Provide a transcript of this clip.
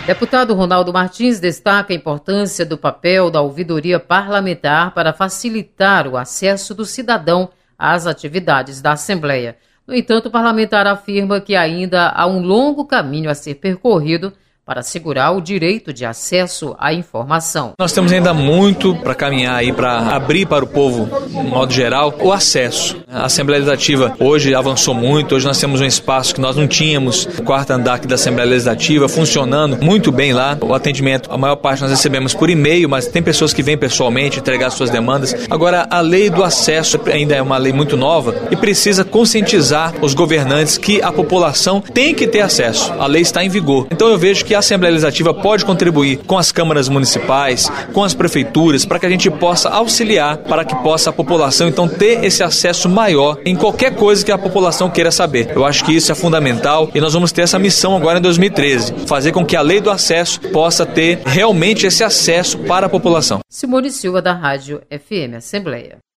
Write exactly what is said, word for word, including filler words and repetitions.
Deputado Ronaldo Martins destaca a importância do papel da ouvidoria parlamentar para facilitar o acesso do cidadão às atividades da Assembleia. No entanto, o parlamentar afirma que ainda há um longo caminho a ser percorrido para assegurar o direito de acesso à informação. Nós temos ainda muito para caminhar aí, para abrir para o povo, de modo geral, o acesso. A Assembleia Legislativa hoje avançou muito, hoje nós temos um espaço que nós não tínhamos, o quarto andar aqui da Assembleia Legislativa, funcionando muito bem lá. O atendimento, a maior parte nós recebemos por e-mail, mas tem pessoas que vêm pessoalmente entregar suas demandas. Agora, a lei do acesso ainda é uma lei muito nova e precisa conscientizar os governantes que a população tem que ter acesso. A lei está em vigor. Então eu vejo que a Assembleia Legislativa pode contribuir com as câmaras municipais, com as prefeituras, para que a gente possa auxiliar, para que possa a população então ter esse acesso maior em qualquer coisa que a população queira saber. Eu acho que isso é fundamental e nós vamos ter essa missão agora em dois mil e treze, fazer com que a lei do acesso possa ter realmente esse acesso para a população. Simone Silva, da Rádio F M Assembleia.